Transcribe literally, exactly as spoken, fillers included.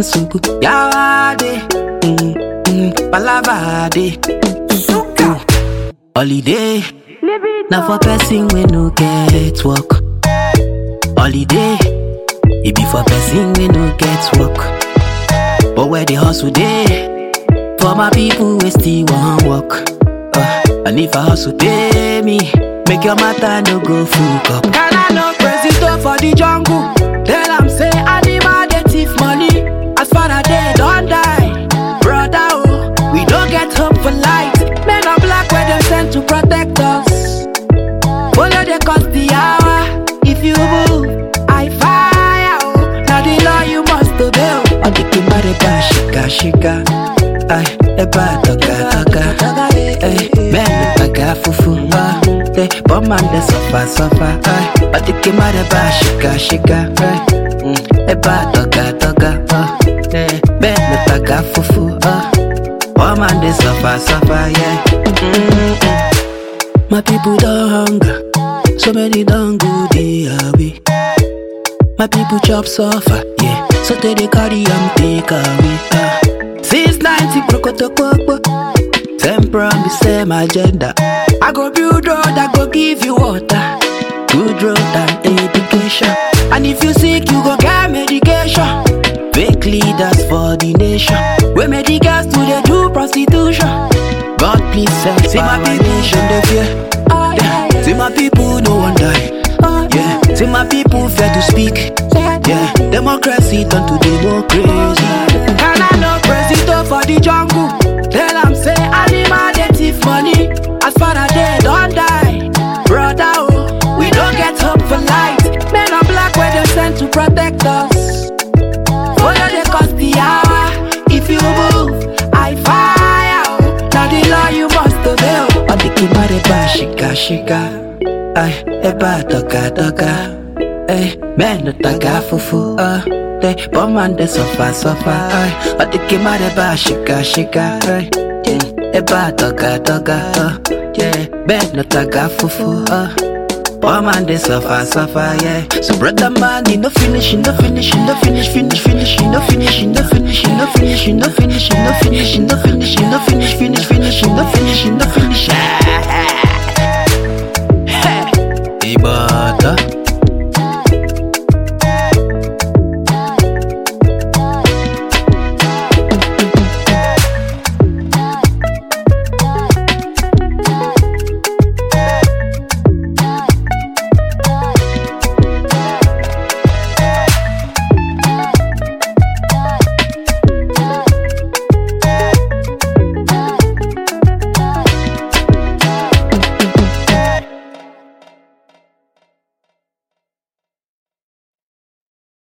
sunku. Yawade, mm, mm, palavade. Suka. Holiday, now for person we no get work. Holiday, it be for person we no get work. But where the hustle day, for my people we still want work. Uh, and if I hustle pay me, make your matter no go fuck up. Can I no president for the jungle? Tell them say animal they thief money. As far as they don't die, brother oh, we don't get hope for light. Men are black where them sent to protect us. Follow the cost the hour. If you move, I fire oh. Now the law you must obey. On the kimare ba shika shika. Ay, eba toka toka. Ay, men taga fufu. Ah, they bomb and they suffer suffer. Ay, on the kimare ba shika shika. Ay, eba toka toka. Ah, eh, men taga fufu. Ah, bomb and they suffer suffer. Yeah. Mm-mm. My people don't hunger. So many don't go the away. My people chop suffer, yeah. So they they carry and take away. Uh. Since ninety prokotokoko, same promise, same agenda. I go build road, I go give you water, good road and education. And if you sick, you go get medication. Fake leaders for the nation. We medicals to the do prostitution. God please send see my people nation they fear. Yeah. See my people no one die. Yeah. See my people fear to speak. Yeah. Democracy turn to democracy. Can I no president for the jungle? Tell them say animal they thief money. As far as they don't die, brother oh, we don't get hope for light. Men are black where they sent to protect us. Follow the cost the hour. If you move, I fire oh. Now the law you must obey oh. On the kimare ba shika shika. Ay, eba toka toka. Ay, men no taga fufu. Ah, they bomb and they suffer suffer. Ay, on the kimare ba shika shika. Ay, yeah, eba toka toka. Ah, yeah, men no taga fufu. Ah, bomb and they suffer suffer. Yeah. So brother man, you no finish, you no finish, you no finish, finish, finish, you no finish, you no finish, you no finish, you no finish, you no finish, you no finish, you no finish, finish, finish, you no finish, you no finish. Ibata.